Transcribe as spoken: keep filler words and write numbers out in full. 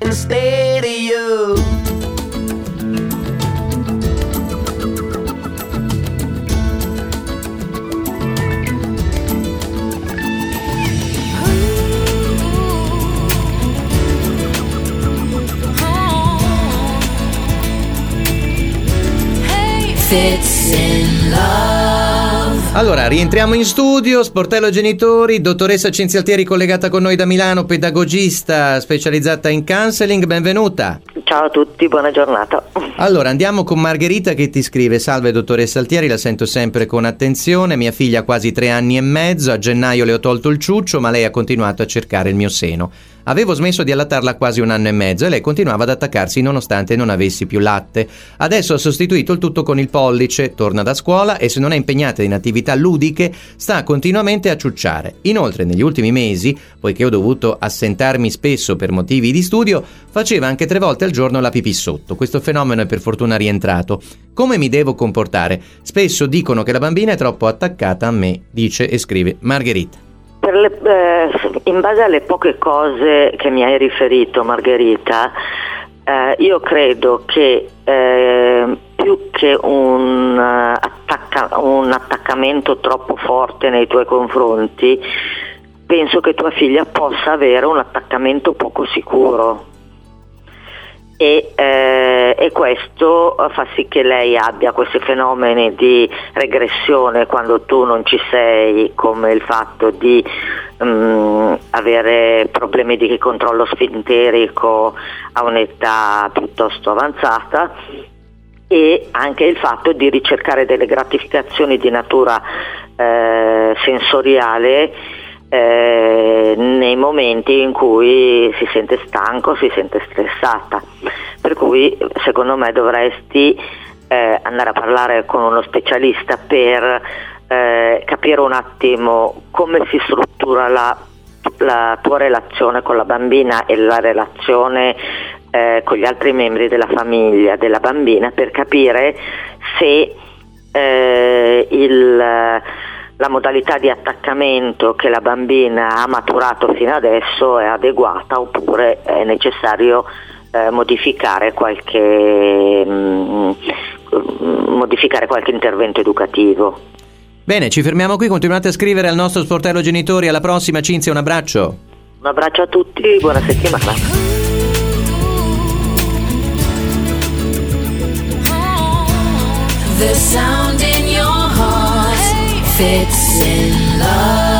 to stay to you. Fits in Love. Allora, rientriamo in studio, Sportello Genitori, dottoressa Cinzia Altieri collegata con noi da Milano, pedagogista specializzata in counseling, benvenuta. Ciao a tutti, buona giornata. Allora, andiamo con Margherita che ti scrive: salve dottoressa Altieri, la sento sempre con attenzione, mia figlia ha quasi tre anni e mezzo, a gennaio le ho tolto il ciuccio ma lei ha continuato a cercare il mio seno. Avevo smesso di allattarla quasi un anno e mezzo e lei continuava ad attaccarsi nonostante non avessi più latte. Adesso ho sostituito il tutto con il pollice, torna da scuola e se non è impegnata in attività ludiche sta continuamente a ciucciare. Inoltre negli ultimi mesi, poiché ho dovuto assentarmi spesso per motivi di studio, faceva anche tre volte al giorno la pipì sotto. Questo fenomeno è per fortuna rientrato. Come mi devo comportare? Spesso dicono che la bambina è troppo attaccata a me, dice e scrive Margherita. Per le, eh, in base alle poche cose che mi hai riferito, Margherita, eh, io credo che eh, più che un, uh, attacca, un attaccamento troppo forte nei tuoi confronti, penso che tua figlia possa avere un attaccamento poco sicuro. E, eh, e questo fa sì che lei abbia questi fenomeni di regressione quando tu non ci sei, come il fatto di um, avere problemi di controllo sfinterico a un'età piuttosto avanzata, e anche il fatto di ricercare delle gratificazioni di natura eh, sensoriale Eh, nei momenti in cui si sente stanco, si sente stressata, per cui secondo me dovresti eh, andare a parlare con uno specialista per eh, capire un attimo come si struttura la, la tua relazione con la bambina e la relazione eh, con gli altri membri della famiglia della bambina, per capire se eh, il la modalità di attaccamento che la bambina ha maturato fino adesso è adeguata oppure è necessario eh, modificare qualche mh, modificare qualche intervento educativo. Bene, ci fermiamo qui, continuate a scrivere al nostro Sportello Genitori. Alla prossima, Cinzia, un abbraccio. Un abbraccio a tutti, buona settimana. The sound in your heart fits in love.